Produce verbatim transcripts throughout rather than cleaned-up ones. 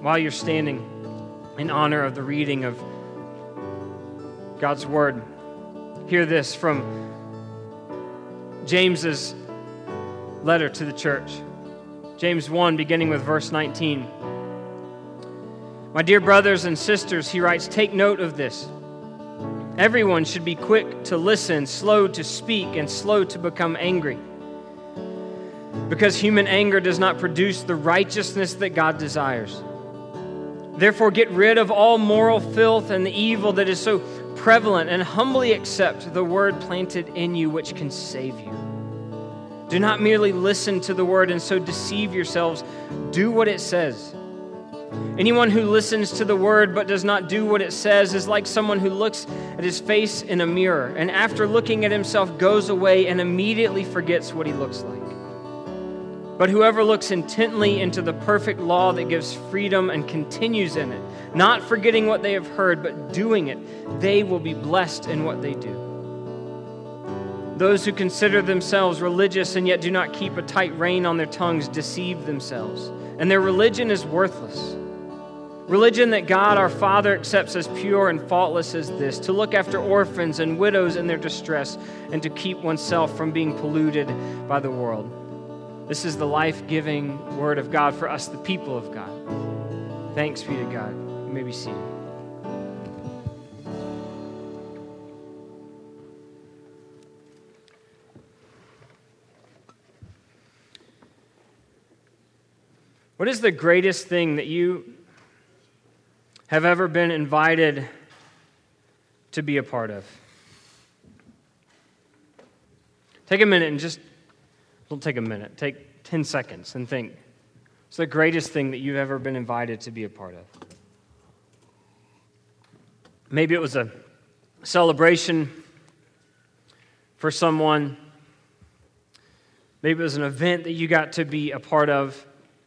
while you're standing in honor of the reading of God's Word, hear this from James's letter to the church. James one, beginning with verse nineteen. My dear brothers and sisters, he writes, take note of this. Everyone should be quick to listen, slow to speak, and slow to become angry, because human anger does not produce the righteousness that God desires. Therefore, get rid of all moral filth and the evil that is so prevalent, and humbly accept the word planted in you, which can save you. Do not merely listen to the word and so deceive yourselves. Do what it says. Anyone who listens to the word but does not do what it says is like someone who looks at his face in a mirror and after looking at himself goes away and immediately forgets what he looks like. But whoever looks intently into the perfect law that gives freedom and continues in it, not forgetting what they have heard but doing it, they will be blessed in what they do. Those who consider themselves religious and yet do not keep a tight rein on their tongues deceive themselves, and their religion is worthless. Religion that God our Father accepts as pure and faultless is this: to look after orphans and widows in their distress and to keep oneself from being polluted by the world. This is the life-giving word of God for us, the people of God. Thanks be to God. You may be seated. What is the greatest thing that you have ever been invited to be a part of? Take a minute and just, don't take a minute, take ten seconds and think. What's the greatest thing that you've ever been invited to be a part of? Maybe it was a celebration for someone. Maybe it was an event that you got to be a part of.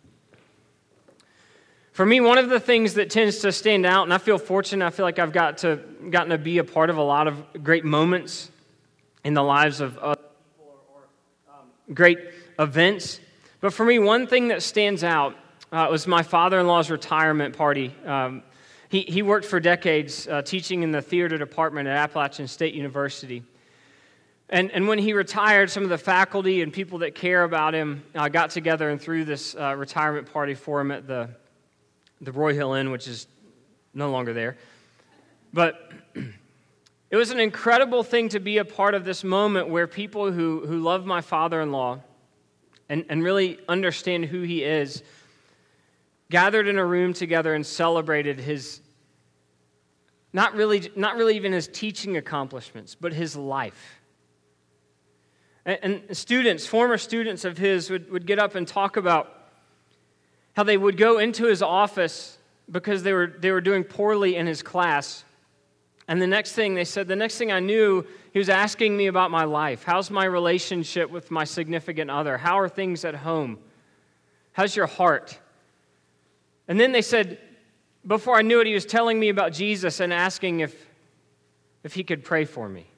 For me, one of the things that tends to stand out, and I feel fortunate, I feel like I've got to gotten to be a part of a lot of great moments in the lives of other people or, or um, great events. But for me, one thing that stands out uh, was my father-in-law's retirement party. Um, he, he worked for decades uh, teaching in the theater department at Appalachian State University. And, and when he retired, some of the faculty and people that care about him uh, got together and threw this uh, retirement party for him at the the Roy Hill Inn, which is no longer there. But it was an incredible thing to be a part of this moment where people who, who love my father-in-law and, and really understand who he is gathered in a room together and celebrated his, not really, not really even his teaching accomplishments, but his life. And, and students, former students of his would, would get up and talk about how they would go into his office because they were they were doing poorly in his class. And the next thing, they said, the next thing I knew, he was asking me about my life. How's my relationship with my significant other? How are things at home? How's your heart? And then they said, before I knew it, he was telling me about Jesus and asking if, if he could pray for me.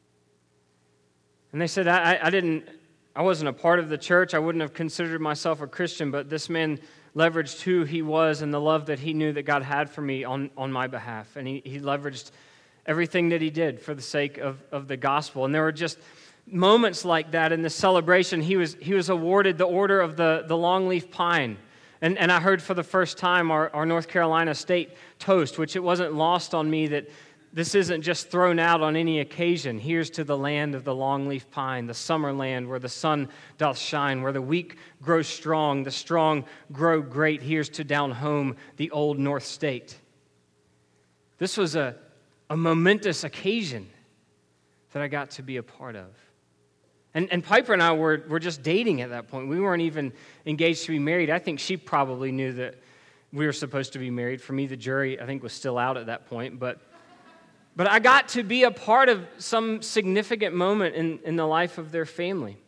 And they said, I, I didn't, I wasn't a part of the church. I wouldn't have considered myself a Christian, but this man leveraged who he was and the love that he knew that God had for me on, on my behalf. And he, he leveraged everything that he did for the sake of, of the gospel. And there were just moments like that in the celebration. He was he was awarded the Order of the, the Longleaf Pine. And, and I heard for the first time our, our North Carolina state toast, which it wasn't lost on me that this isn't just thrown out on any occasion. Here's to the land of the longleaf pine, the summer land where the sun doth shine, where the weak grow strong, the strong grow great. Here's to down home, the old North State. This was a, a momentous occasion that I got to be a part of. And, and Piper and I were, were just dating at that point. We weren't even engaged to be married. I think she probably knew that we were supposed to be married. For me, the jury, I think, was still out at that point, but But I got to be a part of some significant moment in, in the life of their family.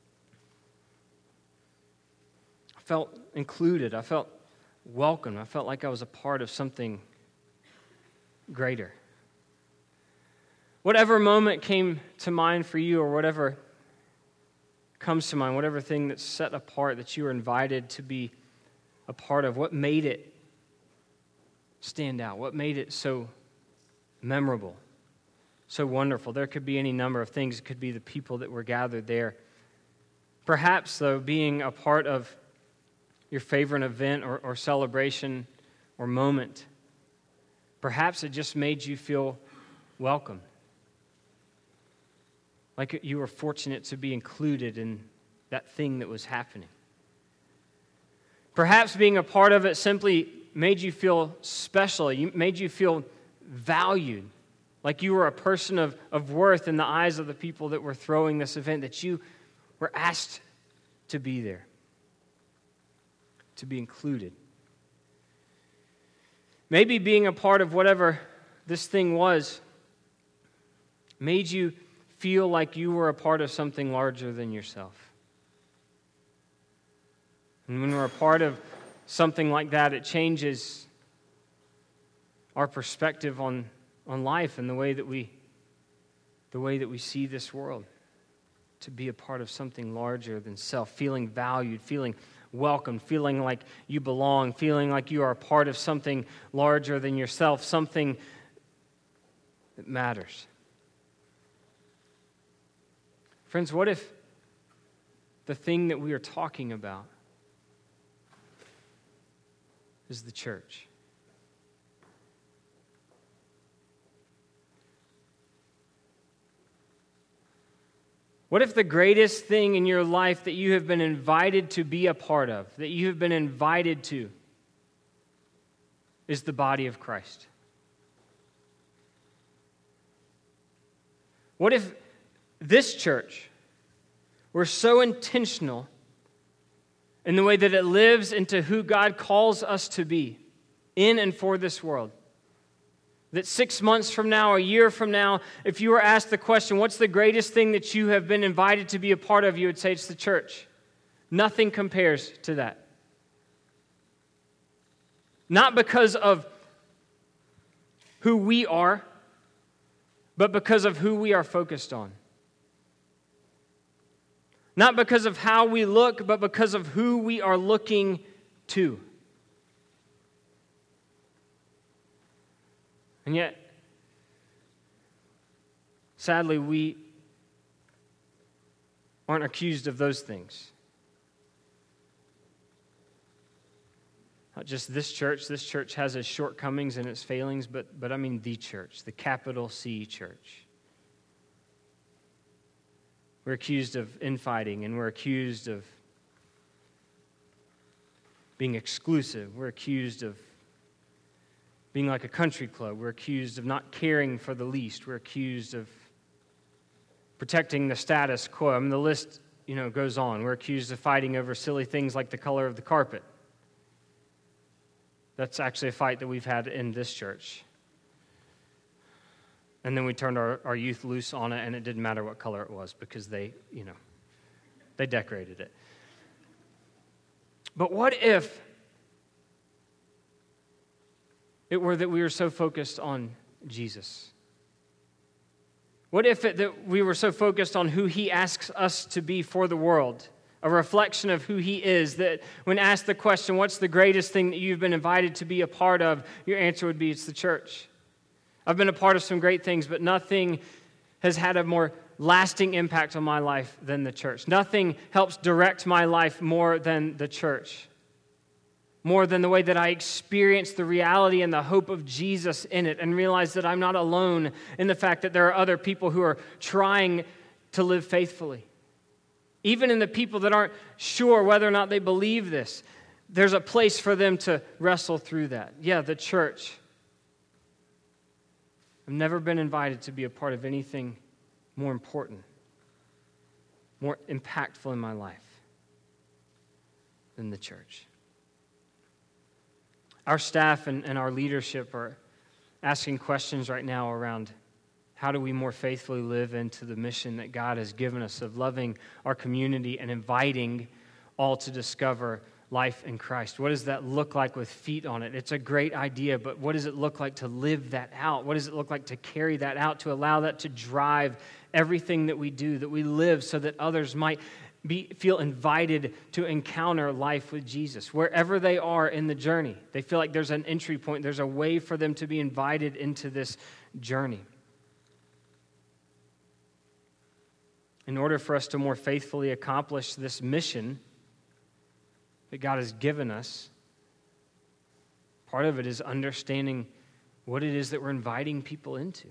I felt included. I felt welcome. I felt like I was a part of something greater. Whatever moment came to mind for you, or whatever comes to mind, whatever thing that's set apart that you were invited to be a part of, what made it stand out? What made it so memorable, so wonderful? There could be any number of things. It could be the people that were gathered there. Perhaps, though, being a part of your favorite event or, or celebration or moment, perhaps it just made you feel welcome. Like you were fortunate to be included in that thing that was happening. Perhaps being a part of it simply made you feel special. You made you feel valued. Like you were a person of, of worth in the eyes of the people that were throwing this event, that you were asked to be there, to be included. Maybe being a part of whatever this thing was made you feel like you were a part of something larger than yourself. And when we're a part of something like that, it changes our perspective on, on life and the way that we the way that we see this world. To be a part of something larger than self, feeling valued, feeling welcomed, feeling like you belong, feeling like you are a part of something larger than yourself, something that matters. Friends, what if the thing that we are talking about is the church? What if the greatest thing in your life that you have been invited to be a part of, that you have been invited to, is the body of Christ? What if this church were so intentional in the way that it lives into who God calls us to be in and for this world, that six months from now, a year from now, if you were asked the question, what's the greatest thing that you have been invited to be a part of, you would say it's the church. Nothing compares to that. Not because of who we are, but because of who we are focused on. Not because of how we look, but because of who we are looking to. And yet, sadly, we aren't accused of those things. Not just this church. This church has its shortcomings and its failings, but, but I mean the church, the capital C church. We're accused of infighting, and we're accused of being exclusive. We're accused of being like a country club. We're accused of not caring for the least. We're accused of protecting the status quo. I mean, the list, you know, goes on. We're accused of fighting over silly things like the color of the carpet. That's actually a fight that we've had in this church. And then we turned our, our youth loose on it, and it didn't matter what color it was because they, you know, they decorated it. But what if it were that we were so focused on Jesus? What if it, that we were so focused on who He asks us to be for the world, a reflection of who He is, that when asked the question, what's the greatest thing that you've been invited to be a part of, your answer would be, it's the church. I've been a part of some great things, but nothing has had a more lasting impact on my life than the church. Nothing helps direct my life more than the church. More than the way that I experience the reality and the hope of Jesus in it, and realize that I'm not alone in the fact that there are other people who are trying to live faithfully. Even in the people that aren't sure whether or not they believe this, there's a place for them to wrestle through that. Yeah, the church. I've never been invited to be a part of anything more important, more impactful in my life than the church. Our staff and, and our leadership are asking questions right now around how do we more faithfully live into the mission that God has given us of loving our community and inviting all to discover life in Christ. What does that look like with feet on it? It's a great idea, but what does it look like to live that out? What does it look like to carry that out, to allow that to drive everything that we do, that we live so that others might be, feel invited to encounter life with Jesus. Wherever they are in the journey, they feel like there's an entry point. There's a way for them to be invited into this journey. In order for us to more faithfully accomplish this mission that God has given us, part of it is understanding what it is that we're inviting people into.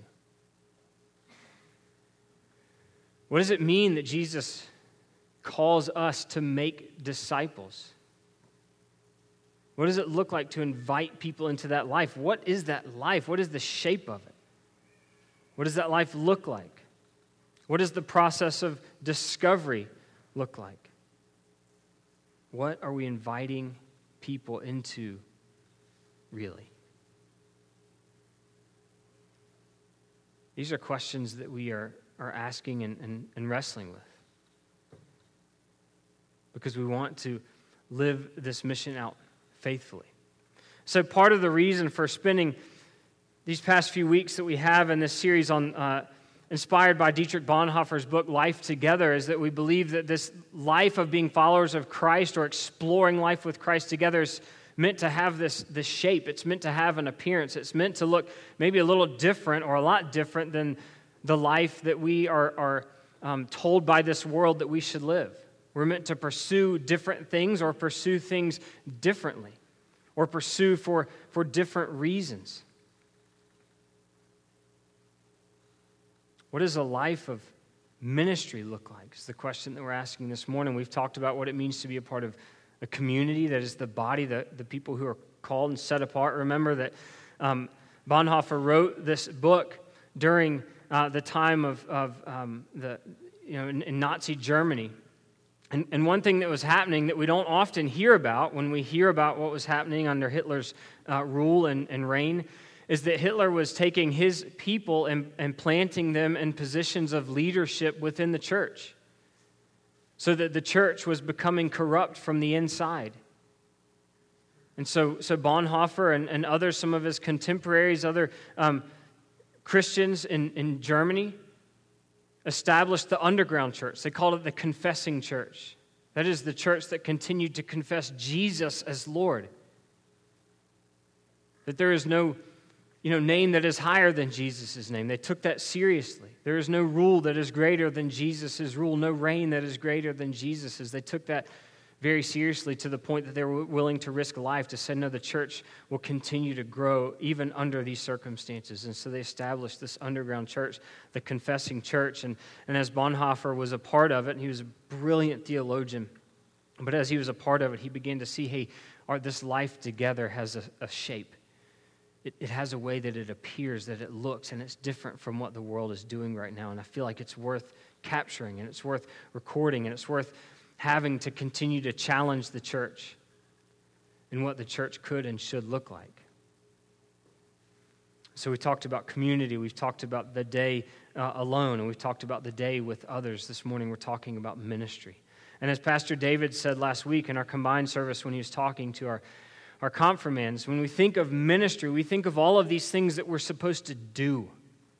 What does it mean that Jesus calls us to make disciples? What does it look like to invite people into that life? What is that life? What is the shape of it? What does that life look like? What does the process of discovery look like? What are we inviting people into, really? These are questions that we are, are asking and, and, and wrestling with, because we want to live this mission out faithfully. So part of the reason for spending these past few weeks that we have in this series on uh, inspired by Dietrich Bonhoeffer's book, Life Together, is that we believe that this life of being followers of Christ or exploring life with Christ together is meant to have this, this shape. It's meant to have an appearance. It's meant to look maybe a little different or a lot different than the life that we are, are um, told by this world that we should live. We're meant to pursue different things or pursue things differently or pursue for, for different reasons. What does a life of ministry look like? It's the question that we're asking this morning. We've talked about what it means to be a part of a community that is the body, the, the people who are called and set apart. Remember that um, Bonhoeffer wrote this book during uh, the time of, of um, the you know in, in Nazi Germany. And, and one thing that was happening that we don't often hear about when we hear about what was happening under Hitler's uh, rule and, and reign is that Hitler was taking his people and, and planting them in positions of leadership within the church, so that the church was becoming corrupt from the inside. And so, so Bonhoeffer and, and others, some of his contemporaries, other um, Christians in, in Germany, established the underground church. They called it the confessing church. That is the church that continued to confess Jesus as Lord. That there is no you know, name that is higher than Jesus' name. They took that seriously. There is no rule that is greater than Jesus' rule, no reign that is greater than Jesus'. They took that very seriously to the point that they were willing to risk life to say, no, the church will continue to grow even under these circumstances. And so they established this underground church, the confessing church. And, and as Bonhoeffer was a part of it, and he was a brilliant theologian, but as he was a part of it, he began to see, hey, our, this life together has a, a shape. It, it has a way that it appears, that it looks, and it's different from what the world is doing right now. And I feel like it's worth capturing, and it's worth recording, and it's worth having to continue to challenge the church in what the church could and should look like. So we talked about community. We've talked about the day uh, alone, and we've talked about the day with others. This morning we're talking about ministry. And as Pastor David said last week in our combined service when he was talking to our Our confirmands, when we think of ministry, we think of all of these things that we're supposed to do.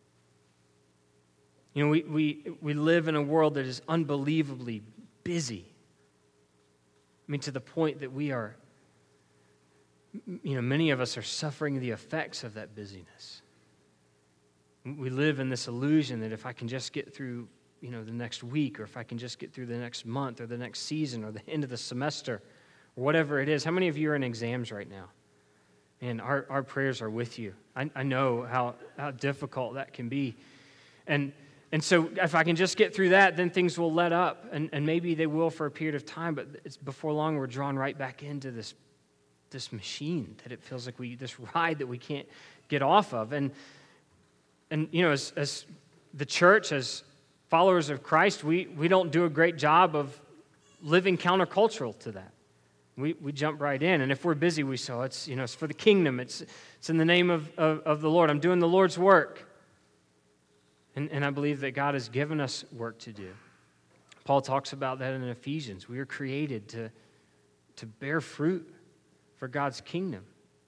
You know, we, we, we live in a world that is unbelievably busy. I mean, to the point that we are, you know, many of us are suffering the effects of that busyness. We live in this illusion that if I can just get through, you know, the next week, or if I can just get through the next month, or the next season, or the end of the semester, whatever it is. How many of you are in exams right now? And our, our prayers are with you. I, I know how, how difficult that can be. And and so if I can just get through that, then things will let up. And, and maybe they will for a period of time, but it's before long we're drawn right back into this, this machine that it feels like we, this ride that we can't get off of. And, and you know, as, as the church, as followers of Christ, we, we don't do a great job of living countercultural to that. We we jump right in, and if we're busy, we say, oh, it's you know it's for the kingdom. It's it's in the name of, of, of the Lord. I'm doing the Lord's work, and and I believe that God has given us work to do. Paul talks about that in Ephesians. We are created to to bear fruit for God's kingdom.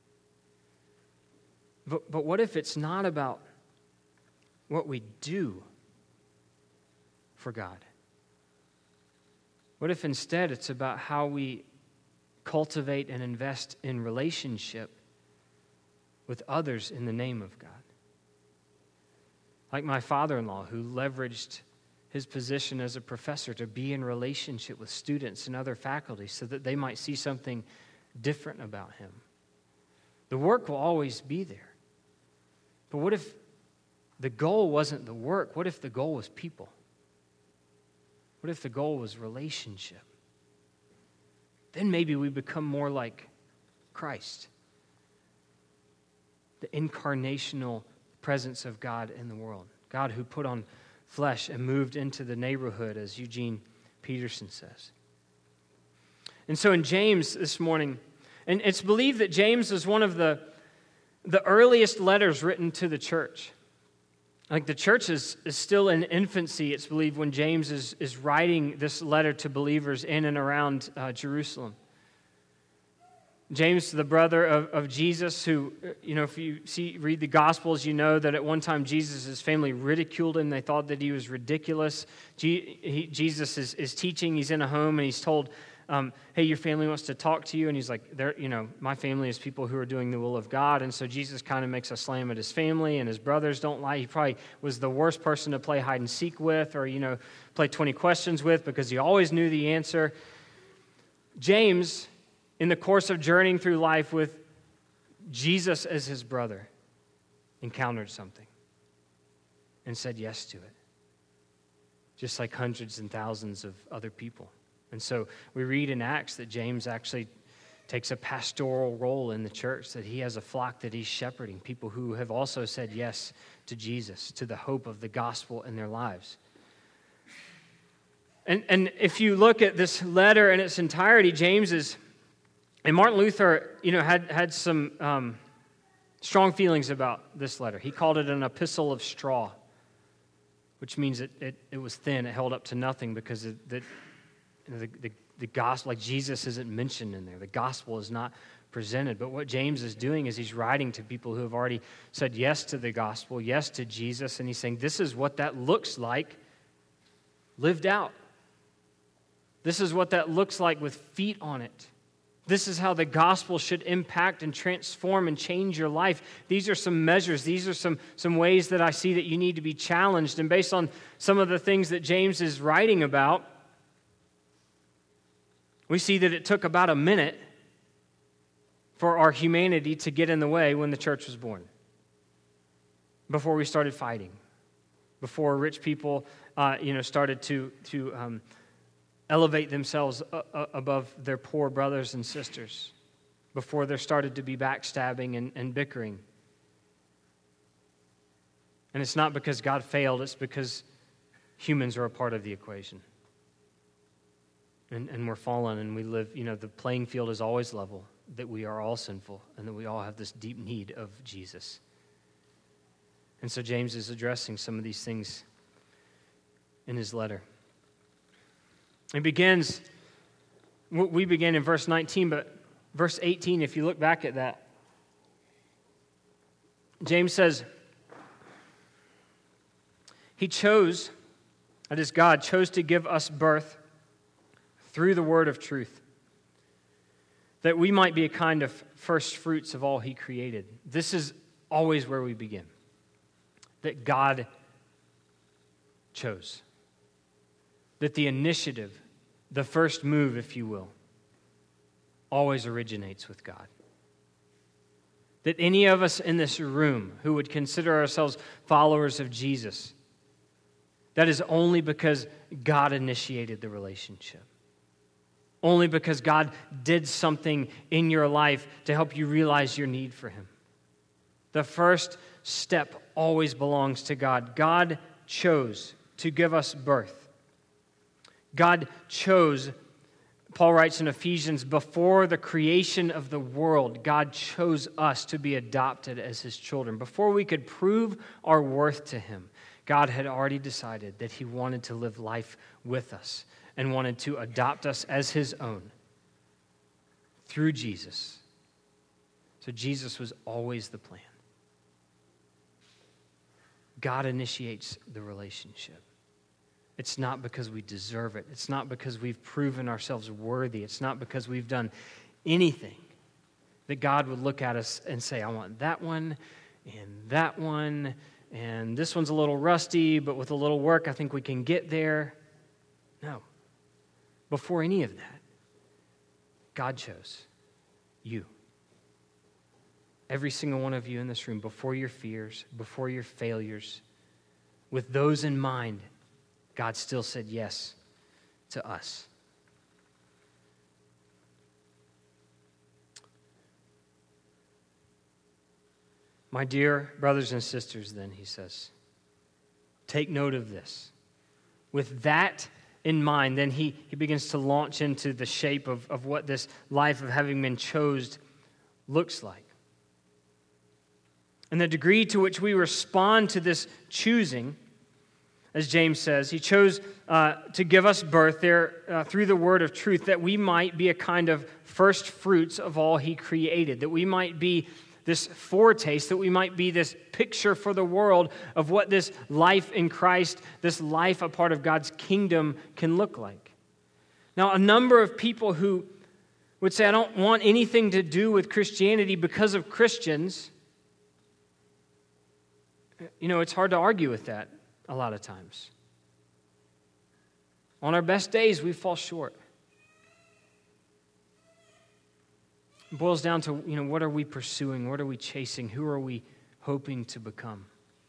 But but what if it's not about what we do for God? What if instead it's about how we cultivate and invest in relationship with others in the name of God? Like my father-in-law, who leveraged his position as a professor to be in relationship with students and other faculty so that they might see something different about him. The work will always be there. But what if the goal wasn't the work? What if the goal was people? What if the goal was relationship? Then maybe we become more like Christ, the incarnational presence of God in the world. God who put on flesh and moved into the neighborhood, as Eugene Peterson says. And so in James this morning, and it's believed that James is one of the, the earliest letters written to the church. Like the church is, is still in infancy, it's believed, when James is, is writing this letter to believers in and around uh, Jerusalem. James, the brother of, of Jesus, who, you know, if you see read the Gospels, you know that at one time Jesus' family ridiculed him. They thought that he was ridiculous. G- he, Jesus is, is teaching. He's in a home, and he's told, um, hey, your family wants to talk to you. And he's like, They're, you know, my family is people who are doing the will of God. And so Jesus kind of makes a slam at his family, and his brothers don't like. He probably was the worst person to play hide and seek with, or, you know, play twenty questions with, because he always knew the answer. James, in the course of journeying through life with Jesus as his brother, encountered something and said yes to it, just like hundreds and thousands of other people. And so we read in Acts that James actually takes a pastoral role in the church, that he has a flock that he's shepherding, people who have also said yes to Jesus, to the hope of the gospel in their lives. And, and if you look at this letter in its entirety, James is... And Martin Luther, you know, had, had some um, strong feelings about this letter. He called it an epistle of straw, which means it, it, it was thin, it held up to nothing, because it, the, the, the, the gospel, like Jesus isn't mentioned in there. The gospel is not presented. But what James is doing is he's writing to people who have already said yes to the gospel, yes to Jesus, and he's saying this is what that looks like lived out. This is what that looks like with feet on it. This is how the gospel should impact and transform and change your life. These are some measures. These are some, some ways that I see that you need to be challenged. And based on some of the things that James is writing about, we see that it took about a minute for our humanity to get in the way when the church was born. Before we started fighting. Before rich people uh, you know, started to... to um, elevate themselves above their poor brothers and sisters, before there started to be backstabbing and, and bickering. And it's not because God failed, it's because humans are a part of the equation. And, and we're fallen, and we live, you know, the playing field is always level, that we are all sinful, and that we all have this deep need of Jesus. And so James is addressing some of these things in his letter. It begins, we begin in verse nineteen, but verse eighteen, if you look back at that, James says, He chose, that is God, chose to give us birth through the word of truth, that we might be a kind of first fruits of all He created. This is always where we begin, that God chose. That the initiative, the first move, if you will, always originates with God. That any of us in this room who would consider ourselves followers of Jesus, that is only because God initiated the relationship. Only because God did something in your life to help you realize your need for Him. The first step always belongs to God. God chose to give us birth. God chose, Paul writes in Ephesians, before the creation of the world, God chose us to be adopted as His children. Before we could prove our worth to Him, God had already decided that He wanted to live life with us and wanted to adopt us as His own through Jesus. So Jesus was always the plan. God initiates the relationship. It's not because we deserve it. It's not because we've proven ourselves worthy. It's not because we've done anything that God would look at us and say, I want that one and that one, and this one's a little rusty, but with a little work, I think we can get there. No. Before any of that, God chose you. Every single one of you in this room, before your fears, before your failures, with those in mind, God still said yes to us. My dear brothers and sisters, then, he says, take note of this. With that in mind, then he, he begins to launch into the shape of, of what this life of having been chosen looks like. And the degree to which we respond to this choosing, as James says, he chose uh, to give us birth there uh, through the word of truth, that we might be a kind of first fruits of all he created, that we might be this foretaste, that we might be this picture for the world of what this life in Christ, this life a part of God's kingdom can look like. Now, a number of people who would say, I don't want anything to do with Christianity because of Christians, you know, it's hard to argue with that a lot of times. On our best days, we fall short. It boils down to, you know, what are we pursuing? What are we chasing? Who are we hoping to become?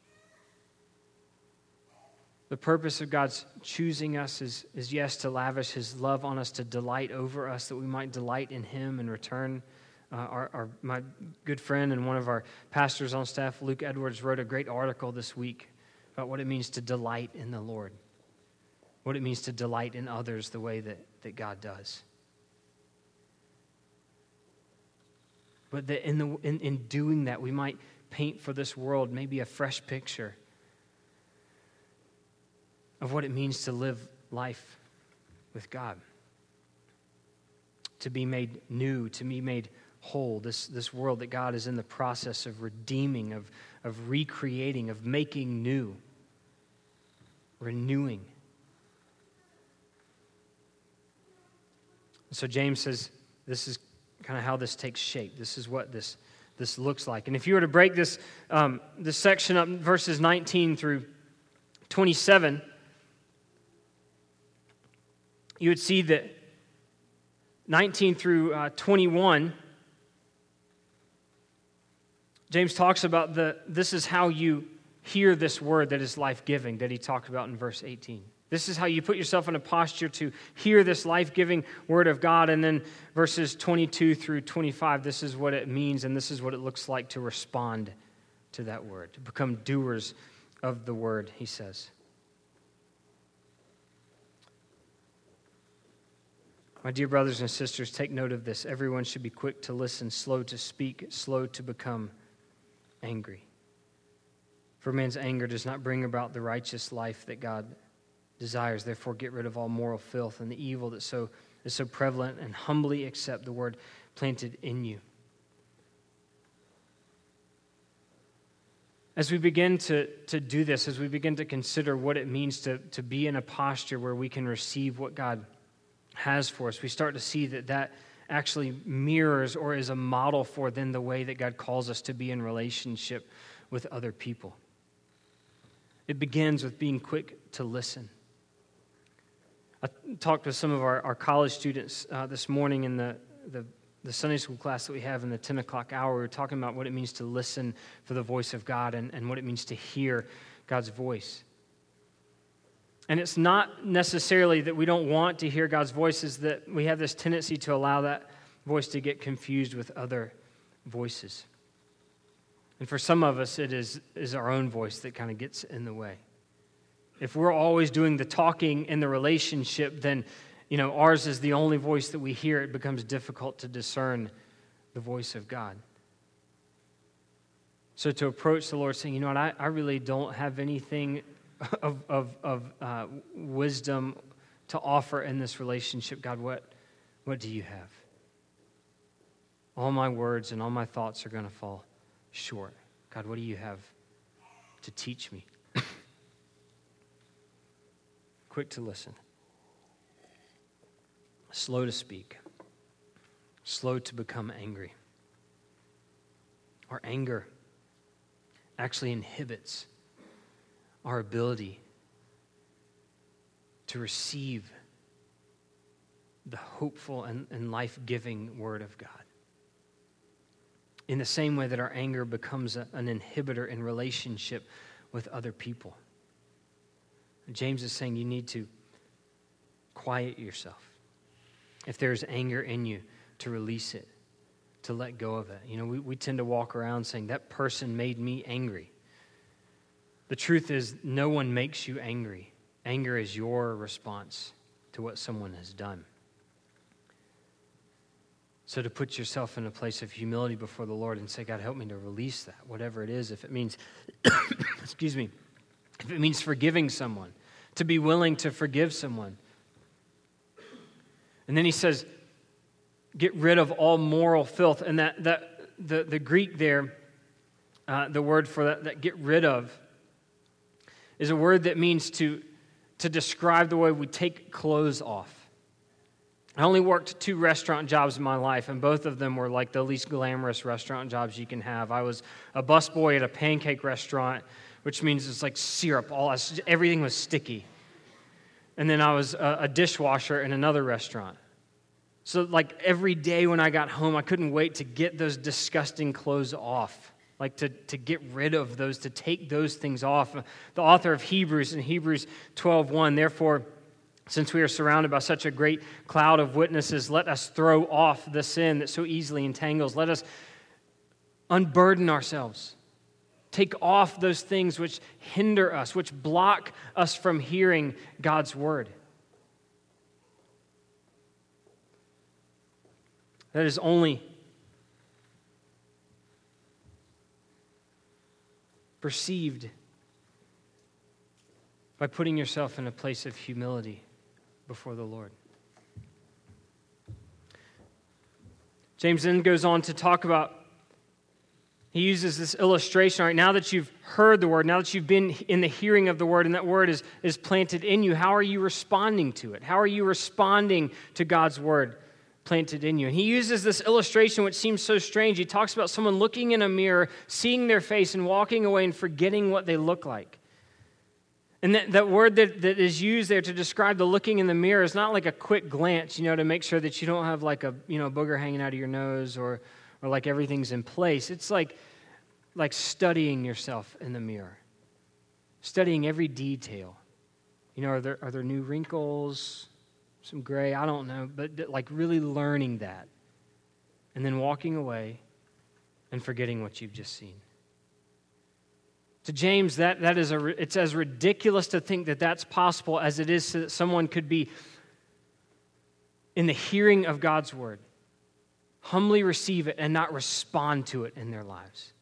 The purpose of God's choosing us is, is yes, to lavish his love on us, to delight over us, that we might delight in him in return. Uh, our, our my good friend and one of our pastors on staff, Luke Edwards, wrote a great article this week about what it means to delight in the Lord, what it means to delight in others the way that, that God does. But that in, the, in, in doing that, we might paint for this world maybe a fresh picture of what it means to live life with God, to be made new, to be made whole, this, this world that God is in the process of redeeming, of, of recreating, of making new, renewing. So James says this is kind of how this takes shape. This is what this, this looks like. And if you were to break this, um, this section up, verses nineteen through twenty-seven, you would see that nineteen through uh, twenty-one, James talks about the, this is how you hear this word that is life-giving that he talked about in verse eighteen. This is how you put yourself in a posture to hear this life-giving word of God. And then verses twenty-two through twenty-five, this is what it means and this is what it looks like to respond to that word, to become doers of the word, he says. My dear brothers and sisters, take note of this. Everyone should be quick to listen, slow to speak, slow to become angry. For man's anger does not bring about the righteous life that God desires. Therefore, get rid of all moral filth and the evil that so is so prevalent, and humbly accept the word planted in you. As we begin to, to do this, as we begin to consider what it means to, to be in a posture where we can receive what God has for us, we start to see that that actually mirrors or is a model for then the way that God calls us to be in relationship with other people. It begins with being quick to listen. I talked with some of our, our college students uh, this morning in the, the, the Sunday school class that we have in the ten o'clock hour. We were talking about what it means to listen for the voice of God and, and what it means to hear God's voice. And it's not necessarily that we don't want to hear God's voice, it's that we have this tendency to allow that voice to get confused with other voices. And for some of us, it is, is our own voice that kind of gets in the way. If we're always doing the talking in the relationship, then, you know, ours is the only voice that we hear. It becomes difficult to discern the voice of God. So to approach the Lord saying, you know what, I, I really don't have anything of, of, of uh, wisdom to offer in this relationship. God, what, what do you have? All my words and all my thoughts are going to fall short. God, what do you have to teach me? quick to listen, slow to speak, slow to become angry. Our anger actually inhibits our ability to receive the hopeful and, and life-giving Word of God. In the same way that our anger becomes a, an inhibitor in relationship with other people. James is saying you need to quiet yourself. If there's anger in you, to release it, to let go of it. You know, we, we tend to walk around saying, that person made me angry. The truth is, no one makes you angry. Anger is your response to what someone has done. So to put yourself in a place of humility before the Lord and say, God, help me to release that, whatever it is. If it means, excuse me, if it means forgiving someone, to be willing to forgive someone. And then he says, get rid of all moral filth. And that that the, the Greek there, uh, the word for that, that get rid of, is a word that means to, to describe the way we take clothes off. I only worked two restaurant jobs in my life, and both of them were like the least glamorous restaurant jobs you can have. I was a busboy at a pancake restaurant, which means it's like syrup. All everything was sticky. And then I was a, a dishwasher in another restaurant. So like every day when I got home, I couldn't wait to get those disgusting clothes off, like to, to get rid of those, to take those things off. The author of Hebrews in Hebrews twelve one, therefore, since we are surrounded by such a great cloud of witnesses, let us throw off the sin that so easily entangles. Let us unburden ourselves. Take off those things which hinder us, which block us from hearing God's word. That is only perceived by putting yourself in a place of humility before the Lord. James then goes on to talk about, he uses this illustration, all right, now that you've heard the word, now that you've been in the hearing of the word, and that word is, is planted in you, how are you responding to it? How are you responding to God's word planted in you? And he uses this illustration which seems so strange. He talks about someone looking in a mirror, seeing their face, and walking away and forgetting what they look like. And that, that word that, that is used there to describe the looking in the mirror is not like a quick glance, you know, to make sure that you don't have like a, you know, booger hanging out of your nose or or like everything's in place. It's like, like studying yourself in the mirror, studying every detail. You know, are there are there new wrinkles, some gray? I don't know, but like really learning that, and then walking away and forgetting what you've just seen. To James, that, that is a, it's as ridiculous to think that that's possible as it is that someone could be in the hearing of God's word, humbly receive it and not respond to it in their lives.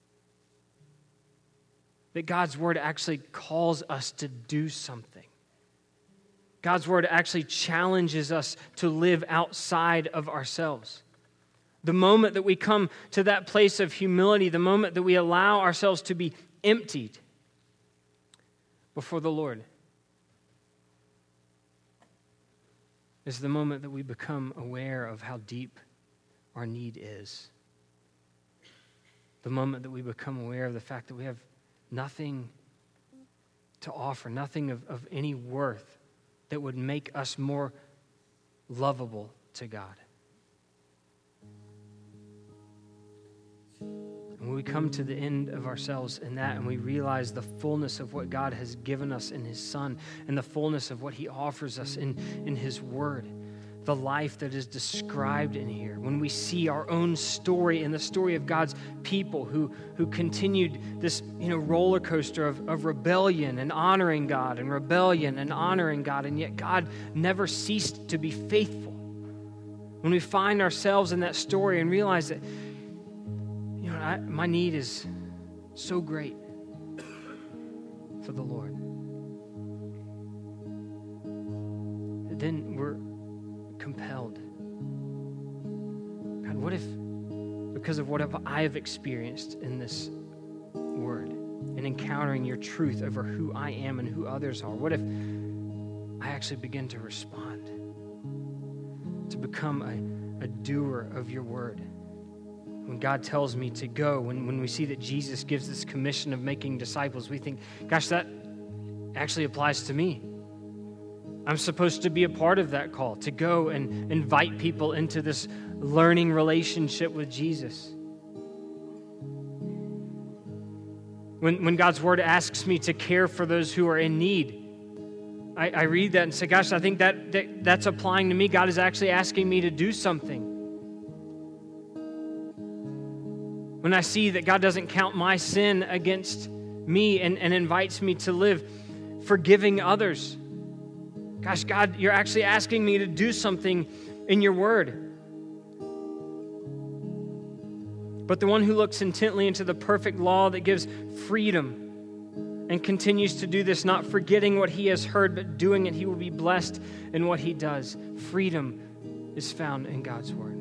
That God's word actually calls us to do something. God's word actually challenges us to live outside of ourselves. The moment that we come to that place of humility, the moment that we allow ourselves to be emptied before the Lord, is the moment that we become aware of how deep our need is. The moment that we become aware of the fact that we have nothing to offer, nothing of, of any worth that would make us more lovable to God. And when we come to the end of ourselves in that and we realize the fullness of what God has given us in His Son and the fullness of what He offers us in, in His Word, the life that is described in here, when we see our own story and the story of God's people who, who continued this, you know, roller coaster of, of rebellion and honoring God and rebellion and honoring God, and yet God never ceased to be faithful. When we find ourselves in that story and realize that, you know, I, my need is so great for the Lord, then we're compelled. God, what if, because of what I have experienced in this word and encountering your truth over who I am and who others are, what if actually begin to respond, to become a, a doer of your word. When God tells me to go, when, when we see that Jesus gives this commission of making disciples, we think, gosh, that actually applies to me. I'm supposed to be a part of that call, to go and invite people into this learning relationship with Jesus. When, when God's word asks me to care for those who are in need, I, I read that and say, gosh, I think that, that that's applying to me. God is actually asking me to do something. When I see that God doesn't count my sin against me and, and invites me to live forgiving others, gosh, God, you're actually asking me to do something in your word. But the one who looks intently into the perfect law that gives freedom and continues to do this, not forgetting what he has heard, but doing it, he will be blessed in what he does. Freedom is found in God's word.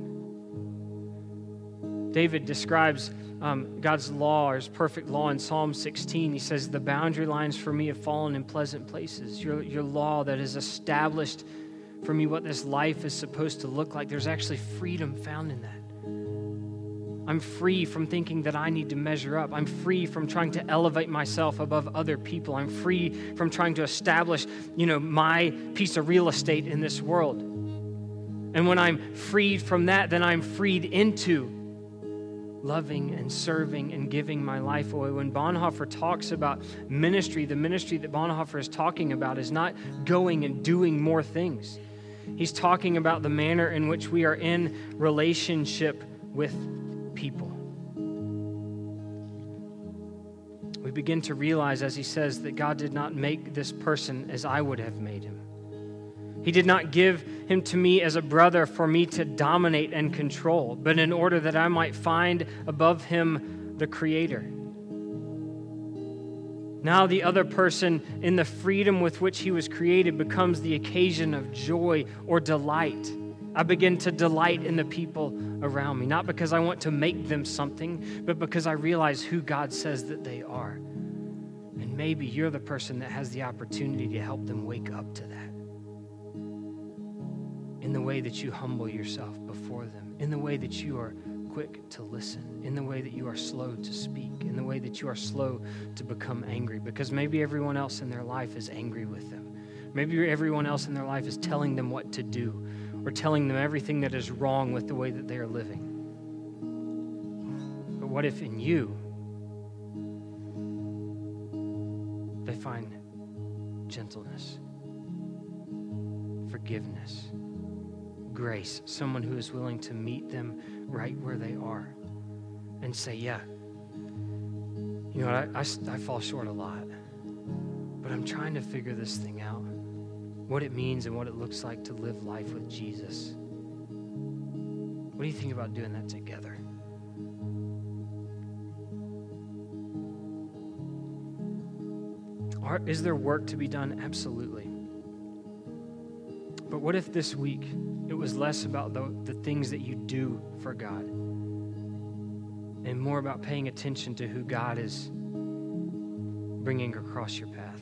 David describes um, God's law, or his perfect law, in Psalm sixteen. He says, the boundary lines for me have fallen in pleasant places. Your, your law that has established for me what this life is supposed to look like. There's actually freedom found in that. I'm free from thinking that I need to measure up. I'm free from trying to elevate myself above other people. I'm free from trying to establish, you know, my piece of real estate in this world. And when I'm freed from that, then I'm freed into loving and serving and giving my life away. When Bonhoeffer talks about ministry, the ministry that Bonhoeffer is talking about is not going and doing more things. He's talking about the manner in which we are in relationship with people. We begin to realize, as he says, that God did not make this person as I would have made him. He did not give him to me as a brother for me to dominate and control, but in order that I might find above him the Creator. Now the other person, in the freedom with which he was created, becomes the occasion of joy or delight. I begin to delight in the people around me, not because I want to make them something, but because I realize who God says that they are. And maybe you're the person that has the opportunity to help them wake up to that. In the way that you humble yourself before them, in the way that you are quick to listen, in the way that you are slow to speak, in the way that you are slow to become angry, because maybe everyone else in their life is angry with them. Maybe everyone else in their life is telling them what to do, or telling them everything that is wrong with the way that they are living. But what if in you, they find gentleness, forgiveness, grace, someone who is willing to meet them right where they are and say, yeah, you know, I, I, I fall short a lot, but I'm trying to figure this thing out, what it means and what it looks like to live life with Jesus. What do you think about doing that together? Are, is there work to be done? Absolutely. But what if this week it was less about the, the things that you do for God and more about paying attention to who God is bringing across your path?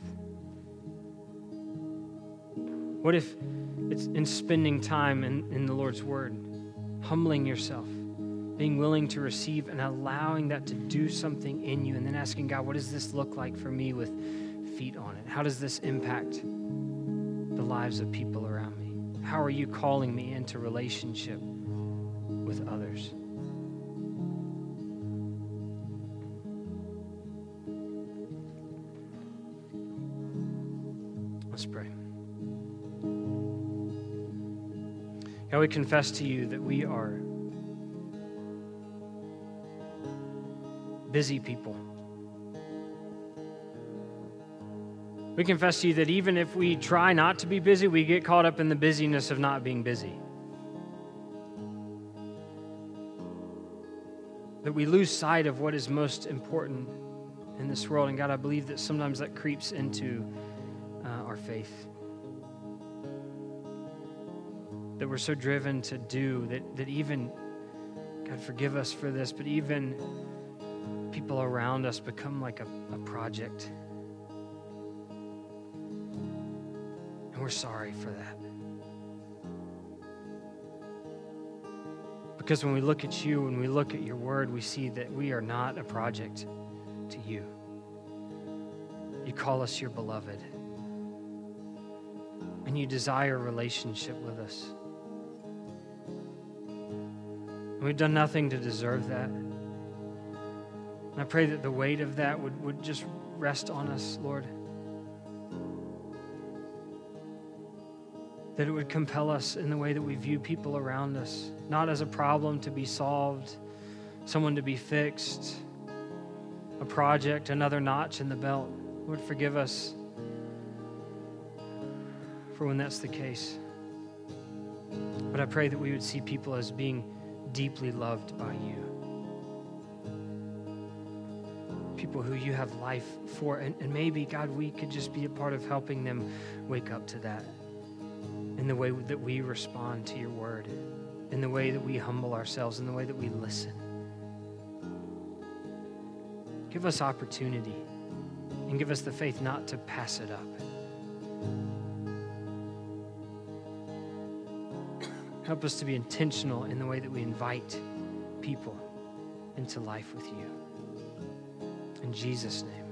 What if it's in spending time in, in the Lord's Word, humbling yourself, being willing to receive and allowing that to do something in you, and then asking God, what does this look like for me with feet on it? How does this impact the lives of people around me? How are you calling me into relationship with others? Let's pray. God, we confess to you that we are busy people. We confess to you that even if we try not to be busy, we get caught up in the busyness of not being busy. That we lose sight of what is most important in this world. And God, I believe that sometimes that creeps into uh, our faith. That we're so driven to do that, that even, God, forgive us for this, but even people around us become like a, a project. And we're we're sorry for that. Because when we look at you, when we look at your word, we see that we are not a project to you. You call us your beloved. And you desire a relationship with us. And we've done nothing to deserve that. And I pray that the weight of that would, would just rest on us, Lord. That it would compel us in the way that we view people around us, not as a problem to be solved, someone to be fixed, a project, another notch in the belt. Lord, forgive us for when that's the case. But I pray that we would see people as being deeply loved by you. People who you have life for. And, and maybe, God, we could just be a part of helping them wake up to that in the way that we respond to your word, in the way that we humble ourselves, in the way that we listen. Give us opportunity and give us the faith not to pass it up. Help us to be intentional in the way that we invite people into life with you. In Jesus' name.